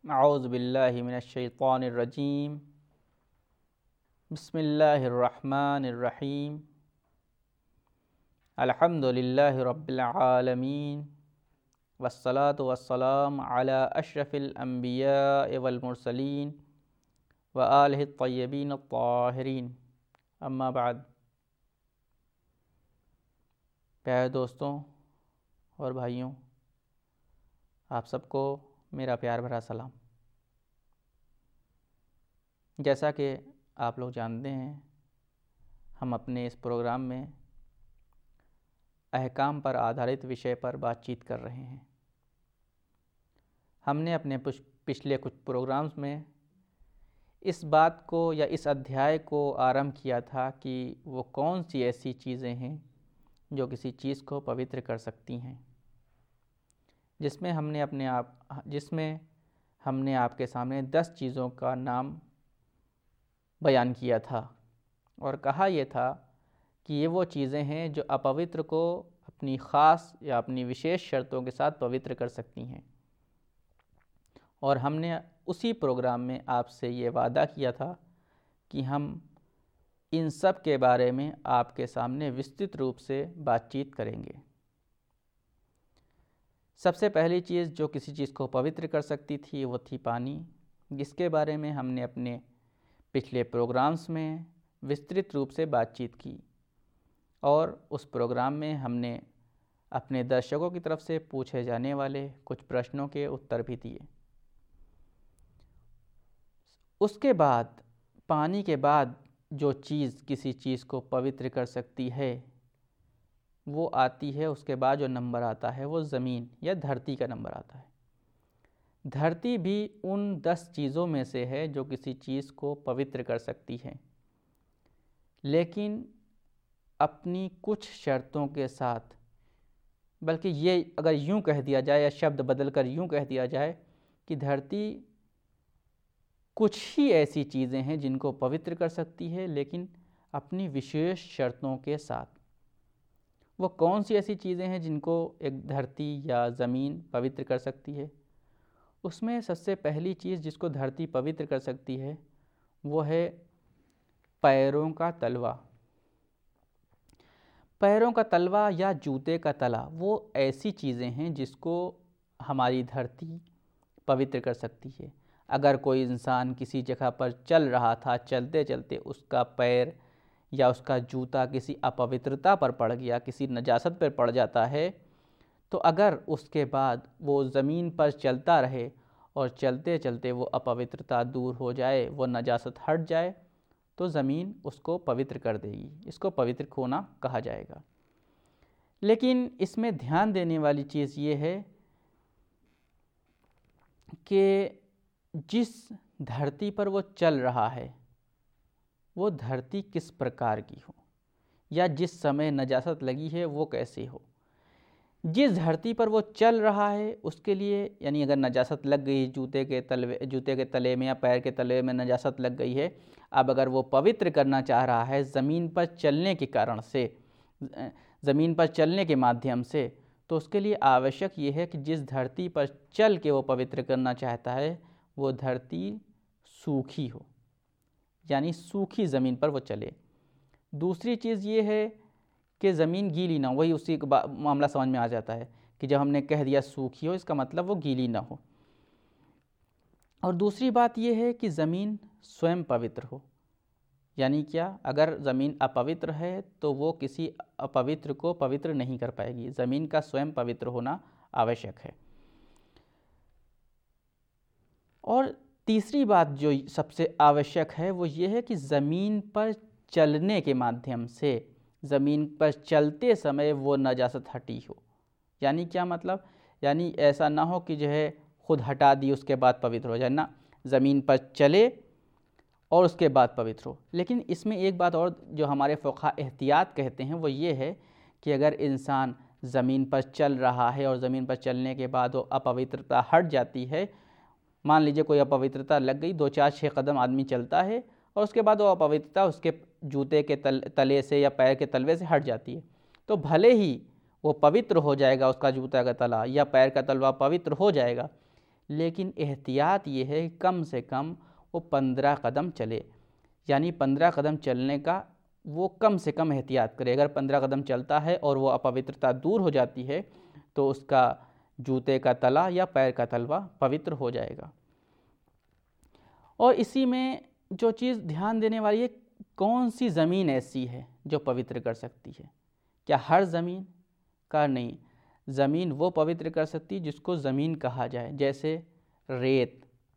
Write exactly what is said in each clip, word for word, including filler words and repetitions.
अऊज़ु बिल्लाहि मिनश्शैतानिर्रजीम। बिस्मिल्लाहिर्रहमानिर्रहीम। अल्हम्दुलिल्लाहि रब्बिल आलमीन। वस्सलातु वस्सलामु अला अशरफिल अंबियाइ वल मुरसलीन व आलिहि तय्यबीन अत्ताहिरीन। अम्मा बाद। प्यारे दोस्तों और भाइयों, आप सबको मेरा प्यार भरा सलाम। जैसा कि आप लोग जानते हैं, हम अपने इस प्रोग्राम में अहकाम पर आधारित विषय पर बातचीत कर रहे हैं। हमने अपने पिछले कुछ प्रोग्राम्स में इस बात को या इस अध्याय को आरंभ किया था कि वो कौन सी ऐसी चीज़ें हैं जो किसी चीज़ को पवित्र कर सकती हैं, जिसमें हमने अपने आप जिसमें हमने आपके सामने दस चीज़ों का नाम बयान किया था और कहा यह था कि ये वो चीज़ें हैं जो अपवित्र को अपनी ख़ास या अपनी विशेष शर्तों के साथ पवित्र कर सकती हैं। और हमने उसी प्रोग्राम में आपसे ये वादा किया था कि हम इन सब के बारे में आपके सामने विस्तृत रूप से बातचीत करेंगे। सबसे पहली चीज़ जो किसी चीज़ को पवित्र कर सकती थी वो थी पानी, जिसके बारे में हमने अपने पिछले प्रोग्राम्स में विस्तृत रूप से बातचीत की और उस प्रोग्राम में हमने अपने दर्शकों की तरफ से पूछे जाने वाले कुछ प्रश्नों के उत्तर भी दिए। उसके बाद पानी के बाद जो चीज़ किसी चीज़ को पवित्र कर सकती है वो आती है, उसके बाद जो नंबर आता है वो ज़मीन या धरती का नंबर आता है। धरती भी उन दस चीज़ों में से है जो किसी चीज़ को पवित्र कर सकती है, लेकिन अपनी कुछ शर्तों के साथ। बल्कि ये अगर यूँ कह दिया जाए या शब्द बदलकर यूँ कह दिया जाए कि धरती कुछ ही ऐसी चीज़ें हैं जिनको पवित्र कर सकती है, लेकिन अपनी विशेष शर्तों के साथ। वो कौन सी ऐसी चीज़ें हैं जिनको एक धरती या ज़मीन पवित्र कर सकती है? उसमें सबसे पहली चीज़ जिसको धरती पवित्र कर सकती है वो है पैरों का तलवा। पैरों का तलवा या जूते का तला वो ऐसी चीज़ें हैं जिसको हमारी धरती पवित्र कर सकती है। अगर कोई इंसान किसी जगह पर चल रहा था, चलते चलते उसका पैर या उसका जूता किसी अपवित्रता पर पड़ गया, किसी नजासत पर पड़ जाता है, तो अगर उसके बाद वो ज़मीन पर चलता रहे और चलते चलते वो अपवित्रता दूर हो जाए, वो नजासत हट जाए, तो ज़मीन उसको पवित्र कर देगी। इसको पवित्र होना कहा जाएगा। लेकिन इसमें ध्यान देने वाली चीज़ ये है कि जिस धरती पर वो चल रहा है वो धरती किस प्रकार की हो, या जिस समय नजासत लगी है वो कैसे हो। जिस धरती पर वो चल रहा है उसके लिए, यानी अगर नजासत लग गई जूते के तलवे जूते के तले में या पैर के तले में नजासत लग गई है, अब अगर वो पवित्र करना चाह रहा है ज़मीन पर चलने के कारण से, ज़मीन पर चलने के माध्यम से, तो उसके लिए आवश्यक ये है कि जिस धरती पर चल के वो पवित्र करना चाहता है वो धरती सूखी हो, यानी सूखी ज़मीन पर वो चले। दूसरी चीज़ ये है कि ज़मीन गीली ना हो। वही उसी का मामला समझ में आ जाता है कि जब हमने कह दिया सूखी हो, इसका मतलब वो गीली ना हो। और दूसरी बात ये है कि ज़मीन स्वयं पवित्र हो। यानी क्या, अगर ज़मीन अपवित्र है तो वो किसी अपवित्र को पवित्र नहीं कर पाएगी। ज़मीन का स्वयं पवित्र होना आवश्यक है। और तीसरी बात जो सबसे आवश्यक है वो ये है कि ज़मीन पर चलने के माध्यम से, ज़मीन पर चलते समय वो नजासत हटी हो। यानी क्या मतलब, यानी ऐसा ना हो कि जो है खुद हटा दी उसके बाद पवित्र हो जाए ना, ज़मीन पर चले और उसके बाद पवित्र हो। लेकिन इसमें एक बात और जो हमारे फ़ुक़हा एहतियात कहते हैं वो ये है कि अगर इंसान ज़मीन पर चल रहा है और ज़मीन पर चलने के बाद वो अपवित्रता हट जाती है, मान लीजिए कोई अपवित्रता लग गई, दो चार छः कदम आदमी चलता है और उसके बाद वो अपवित्रता उसके जूते के तल तले से या पैर के तलवे से हट जाती है, तो भले ही वो पवित्र हो जाएगा, उसका जूता का तला या पैर का तलवा पवित्र हो जाएगा, लेकिन एहतियात ये है कि कम से कम वो पंद्रह कदम चले, यानी पंद्रह कदम चलने का वो कम से कम एहतियात करे। अगर पंद्रह कदम चलता है और वो अपवित्रता दूर हो जाती है तो उसका जूते का तला या पैर का तलवा पवित्र हो जाएगा। और इसी में जो चीज़ ध्यान देने वाली है, कौन सी ज़मीन ऐसी है जो पवित्र कर सकती है? क्या हर ज़मीन का? नहीं, ज़मीन वो पवित्र कर सकती है जिसको ज़मीन कहा जाए, जैसे रेत,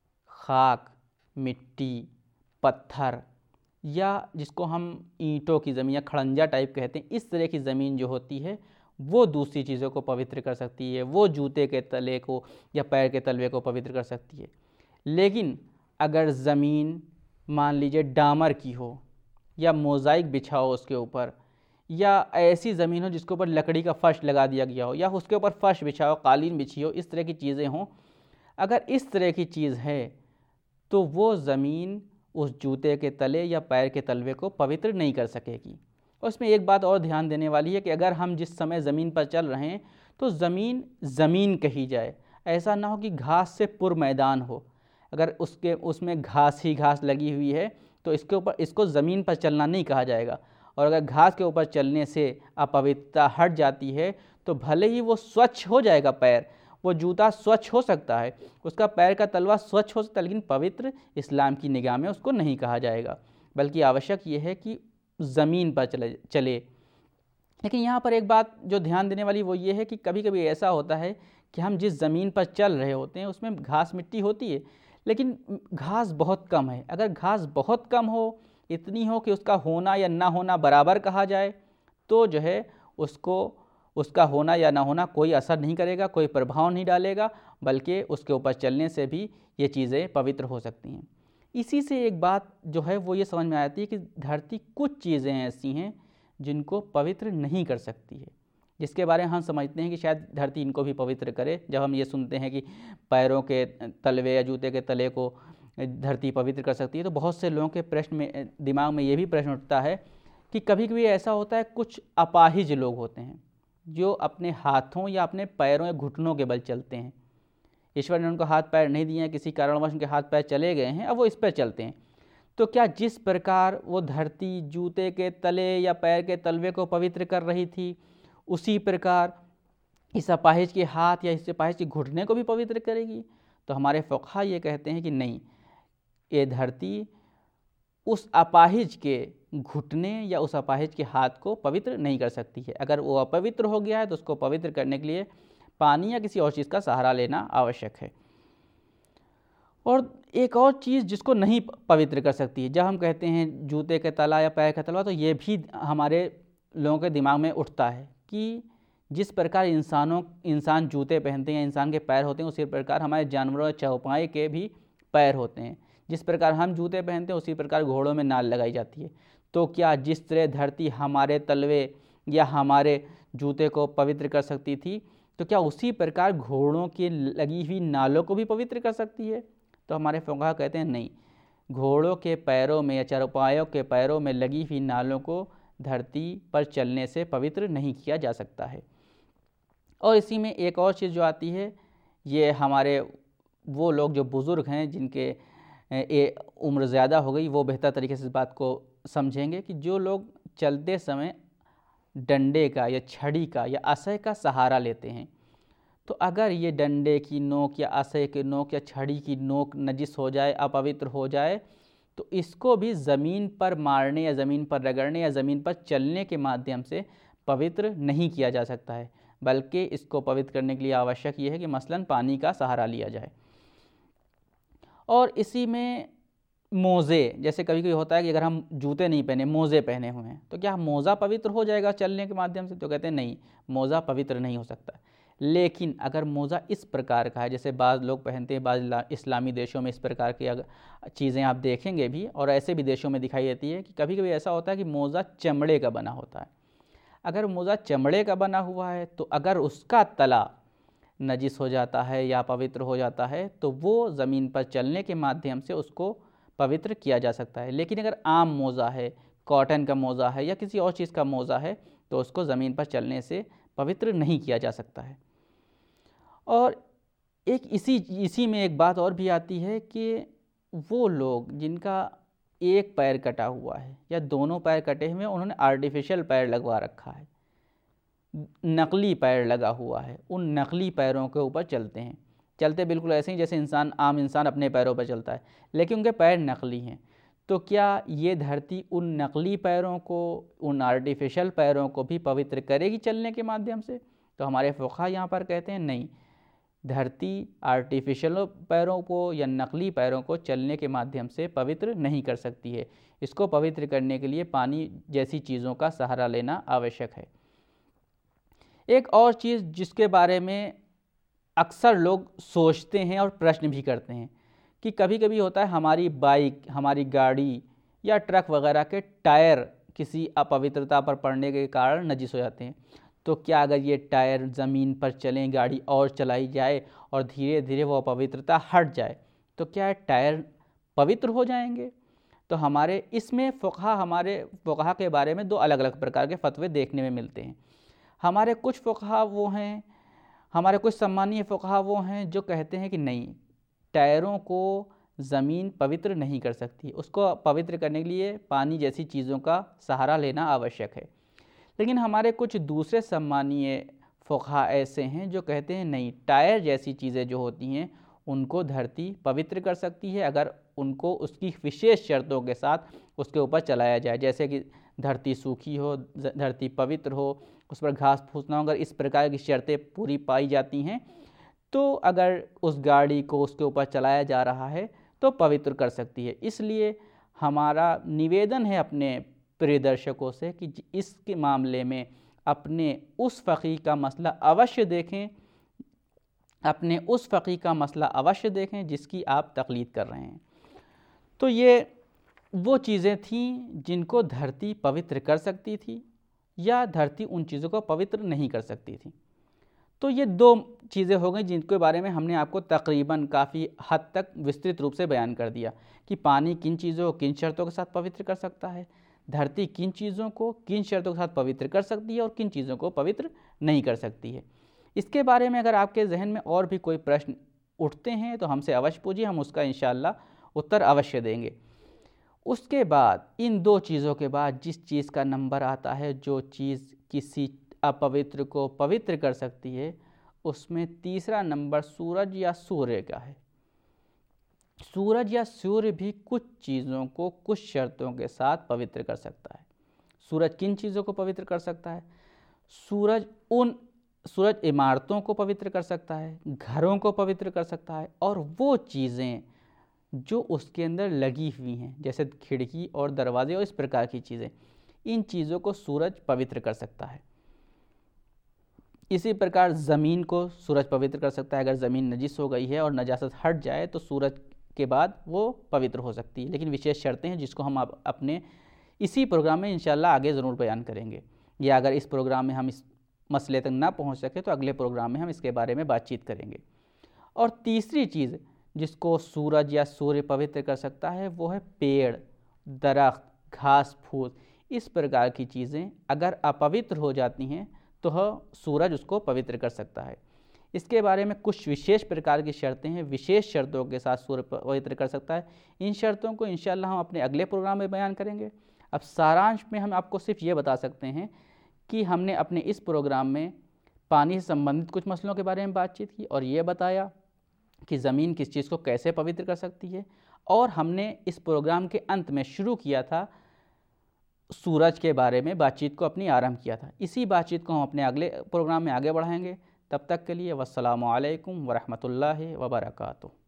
खाक, मिट्टी, पत्थर, या जिसको हम ईंटों की ज़मीन या खड़ंजा टाइप कहते हैं, इस तरह की ज़मीन जो होती है वो दूसरी चीज़ों को पवित्र कर सकती है, वो जूते के तले को या पैर के तलवे को पवित्र कर सकती है। लेकिन अगर ज़मीन मान लीजिए डामर की हो या मोज़ाइक बिछा हो उसके ऊपर, या ऐसी ज़मीन हो जिसके ऊपर लकड़ी का फ़र्श लगा दिया गया हो, या उसके ऊपर फ़र्श बिछा हो, कालीन बिछी हो, इस तरह की चीज़ें हों, अगर इस तरह की चीज़ है तो वो ज़मीन उस जूते के तले या पैर के तलवे को पवित्र नहीं कर सकेगी। और इसमें एक बात और ध्यान देने वाली है कि अगर हम जिस समय ज़मीन पर चल रहे हैं तो ज़मीन ज़मीन कही जाए, ऐसा ना हो कि घास से पुर मैदान हो। अगर उसके उसमें घास ही घास लगी हुई है तो इसके ऊपर इसको ज़मीन पर चलना नहीं कहा जाएगा। और अगर घास के ऊपर चलने से अपवित्रता हट जाती है तो भले ही वो स्वच्छ हो जाएगा पैर, वो जूता स्वच्छ हो सकता है, उसका पैर का तलवा स्वच्छ हो सकता है, लेकिन पवित्र इस्लाम की निगाह में उसको नहीं कहा जाएगा, बल्कि आवश्यक ये है कि ज़मीन पर चले चले। लेकिन यहाँ पर एक बात जो ध्यान देने वाली वो ये है कि कभी कभी ऐसा होता है कि हम जिस ज़मीन पर चल रहे होते हैं उसमें घास मिट्टी होती है, लेकिन घास बहुत कम है। अगर घास बहुत कम हो, इतनी हो कि उसका होना या ना होना बराबर कहा जाए, तो जो है उसको उसका होना या ना होना कोई असर नहीं करेगा, कोई प्रभाव नहीं डालेगा, बल्कि उसके ऊपर चलने से भी ये चीज़ें पवित्र हो सकती हैं। इसी से एक बात जो है वो ये समझ में आती है कि धरती कुछ चीज़ें ऐसी हैं जिनको पवित्र नहीं कर सकती है, जिसके बारे में हम समझते हैं कि शायद धरती इनको भी पवित्र करे। जब हम ये सुनते हैं कि पैरों के तलवे या जूते के तले को धरती पवित्र कर सकती है, तो बहुत से लोगों के प्रश्न में दिमाग में ये भी प्रश्न उठता है कि कभी कभी ऐसा होता है, कुछ अपाहिज लोग होते हैं जो अपने हाथों या अपने पैरों या घुटनों के बल चलते हैं। ईश्वर ने उनको हाथ पैर नहीं दिए हैं, किसी कारणवश उनके हाथ पैर चले गए हैं, अब वो इस पर चलते हैं। तो क्या जिस प्रकार वो धरती जूते के तले या पैर के तलवे को पवित्र कर रही थी, उसी प्रकार इस अपाहिज के हाथ या इस अपाहिज के घुटने को भी पवित्र करेगी? तो हमारे फ़ुक़हा ये कहते हैं कि नहीं, ये धरती उस अपाहिज के घुटने या उस अपाहिज के हाथ को पवित्र नहीं कर सकती है। अगर वो अपवित्र हो गया है तो उसको पवित्र करने के लिए पानी या किसी और चीज़ का सहारा लेना आवश्यक है। और एक और चीज़ जिसको नहीं पवित्र कर सकती है, जब हम कहते हैं जूते के तला या पैर का तलवा, तो ये भी हमारे लोगों के दिमाग में उठता है कि जिस प्रकार इंसानों इंसान जूते पहनते हैं, इंसान के पैर होते हैं, उसी प्रकार हमारे जानवरों चौपाई के भी पैर होते हैं। जिस प्रकार हम जूते पहनते हैं उसी प्रकार घोड़ों में नाल लगाई जाती है। तो क्या जिस तरह धरती हमारे तलवे या हमारे जूते को पवित्र कर सकती थी, तो क्या उसी प्रकार घोड़ों की लगी हुई नालों को भी पवित्र कर सकती है? तो हमारे फ़ुक़हा कहते हैं नहीं, घोड़ों के पैरों में या चरपायों के पैरों में लगी हुई नालों को धरती पर चलने से पवित्र नहीं किया जा सकता है। और इसी में एक और चीज़ जो आती है, ये हमारे वो लोग जो बुज़ुर्ग हैं, जिनके ये उम्र ज़्यादा हो गई, वो बेहतर तरीके से इस बात को समझेंगे कि जो लोग चलते समय डंडे का या छड़ी का या असह का सहारा लेते हैं, तो अगर ये डंडे की नोक या असह की नोक या छड़ी की नोक नजिस हो जाए, अपवित्र हो जाए, तो इसको भी ज़मीन पर मारने या ज़मीन पर रगड़ने या ज़मीन पर चलने के माध्यम से पवित्र नहीं किया जा सकता है, बल्कि इसको पवित्र करने के लिए आवश्यक ये है कि मसलन पानी का सहारा लिया जाए। और इसी में मोज़े, जैसे कभी कभी होता है कि अगर हम जूते नहीं पहने, मोज़े पहने हुए हैं, तो क्या मोज़ा पवित्र हो जाएगा चलने के माध्यम से? तो कहते हैं नहीं, मोज़ा पवित्र नहीं हो सकता। लेकिन अगर मोज़ा इस प्रकार का है, जैसे बाज़ लोग पहनते हैं, बाज़ इस्लामी देशों में इस प्रकार की अगर चीज़ें आप देखेंगे भी, और ऐसे भी देशों में दिखाई देती है कि कभी कभी ऐसा होता है कि मोज़ा चमड़े का बना होता है। अगर मोज़ा चमड़े का बना हुआ है तो अगर उसका तला नजिस हो जाता है या पवित्र हो जाता है, तो वो ज़मीन पर चलने के माध्यम से उसको पवित्र किया जा सकता है। लेकिन अगर आम मोज़ा है, कॉटन का मोज़ा है या किसी और चीज़ का मोज़ा है, तो उसको ज़मीन पर चलने से पवित्र नहीं किया जा सकता है। और एक इसी इसी में एक बात और भी आती है कि वो लोग जिनका एक पैर कटा हुआ है या दोनों पैर कटे हुए हैं, उन्होंने आर्टिफिशियल पैर लगवा रखा है, नकली पैर लगा हुआ है, उन नकली पैरों के ऊपर चलते हैं। चलते बिल्कुल ऐसे ही जैसे इंसान आम इंसान अपने पैरों पर चलता है, लेकिन उनके पैर नकली हैं। तो क्या ये धरती उन नकली पैरों को, उन आर्टिफिशियल पैरों को भी पवित्र करेगी चलने के माध्यम से? तो हमारे फुक़हा यहाँ पर कहते हैं नहीं, धरती आर्टिफिशियल पैरों को या नकली पैरों को चलने के माध्यम से पवित्र नहीं कर सकती है। इसको पवित्र करने के लिए पानी जैसी चीज़ों का सहारा लेना आवश्यक है। एक और चीज़ जिसके बारे में अक्सर लोग सोचते हैं और प्रश्न भी करते हैं कि कभी कभी होता है हमारी बाइक, हमारी गाड़ी या ट्रक वगैरह के टायर किसी अपवित्रता पर पड़ने के कारण नजिस हो जाते हैं। तो क्या अगर ये टायर ज़मीन पर चलें, गाड़ी और चलाई जाए और धीरे धीरे वो अपवित्रता हट जाए, तो क्या टायर पवित्र हो जाएंगे? तो हमारे इसमें फ़ुक़हा हमारे फ़ुक़हा के बारे में दो अलग अलग प्रकार के फ़तवे देखने में मिलते हैं। हमारे कुछ फ़ुक़हा वो हैं, हमारे कुछ सम्मानीय फ़ुक़हा वो हैं जो कहते हैं कि नहीं, टायरों को ज़मीन पवित्र नहीं कर सकती, उसको पवित्र करने के लिए पानी जैसी चीज़ों का सहारा लेना आवश्यक है। लेकिन हमारे कुछ दूसरे सम्मानीय फ़ुक़हा ऐसे हैं जो कहते हैं नहीं, टायर जैसी चीज़ें जो होती हैं उनको धरती पवित्र कर सकती है अगर उनको उसकी विशेष शर्तों के साथ उसके ऊपर चलाया जाए, जैसे कि धरती सूखी हो, धरती पवित्र हो, उस पर घास फूस ना हो। अगर इस प्रकार की शर्तें पूरी पाई जाती हैं तो अगर उस गाड़ी को उसके ऊपर चलाया जा रहा है तो पवित्र कर सकती है। इसलिए हमारा निवेदन है अपने प्रिय दर्शकों से कि इसके मामले में अपने उस फ़क़ीह का मसला अवश्य देखें, अपने उस फ़क़ीह का मसला अवश्य देखें जिसकी आप तक़लीद कर रहे हैं। तो ये वो चीज़ें थीं जिनको धरती पवित्र कर सकती थी या धरती उन चीज़ों को पवित्र नहीं कर सकती थी। तो ये दो चीज़ें हो गई जिनके बारे में हमने आपको तकरीबन काफ़ी हद तक विस्तृत रूप से बयान कर दिया कि पानी किन चीज़ों, किन शर्तों के साथ पवित्र कर सकता है, धरती किन चीज़ों को किन शर्तों के साथ पवित्र कर सकती है और किन चीज़ों को पवित्र नहीं कर सकती है। इसके बारे में अगर आपके जहन में और भी कोई प्रश्न उठते हैं तो हमसे अवश्य पूछिए, हम उसका इंशाअल्लाह उत्तर अवश्य देंगे। उसके बाद इन दो चीज़ों के बाद जिस चीज़ का नंबर आता है, जो चीज़ किसी अपवित्र को पवित्र कर सकती है, उसमें तीसरा नंबर सूरज या सूर्य का है। सूरज या सूर्य भी कुछ चीज़ों को कुछ शर्तों के साथ पवित्र कर सकता है। सूरज किन चीज़ों को पवित्र कर सकता है? सूरज उन सूरज इमारतों को पवित्र कर सकता है, घरों को पवित्र कर सकता है, और वो चीज़ें जो उसके अंदर लगी हुई हैं जैसे खिड़की और दरवाजे और इस प्रकार की चीज़ें, इन चीज़ों को सूरज पवित्र कर सकता है। इसी प्रकार ज़मीन को सूरज पवित्र कर सकता है। अगर ज़मीन नजिस हो गई है और नजासत हट जाए तो सूरज के बाद वो पवित्र हो सकती है, लेकिन विशेष शर्तें हैं जिसको हम अपने इसी प्रोग्राम में इंशाल्लाह आगे ज़रूर बयान करेंगे, या अगर इस प्रोग्राम में हम इस मसले तक ना पहुंच सके तो अगले प्रोग्राम में हम इसके बारे में बातचीत करेंगे। और तीसरी चीज़ जिसको सूरज या सूर्य पवित्र कर सकता है वो है पेड़, दरख्त, घास फूस, इस प्रकार की चीज़ें अगर अपवित्र हो जाती हैं तो सूरज उसको पवित्र कर सकता है। इसके बारे में कुछ विशेष प्रकार की शर्तें हैं, विशेष शर्तों के साथ सूर्य पवित्र कर सकता है। इन शर्तों को इंशाअल्लाह हम अपने अगले प्रोग्राम में बयान करेंगे। अब सारांश में हम आपको सिर्फ ये बता सकते हैं कि हमने अपने इस प्रोग्राम में पानी से संबंधित कुछ मसलों के बारे में बातचीत की और ये बताया कि ज़मीन किस चीज़ को कैसे पवित्र कर सकती है, और हमने इस प्रोग्राम के अंत में शुरू किया था सूरज के बारे में बातचीत को अपनी आरंभ किया था। इसी बातचीत को हम अपने अगले प्रोग्राम में आगे बढ़ाएंगे। तब तक के लिए वस्सलामु अलैकुम वरहमतुल्लाहि वबरकातुहू।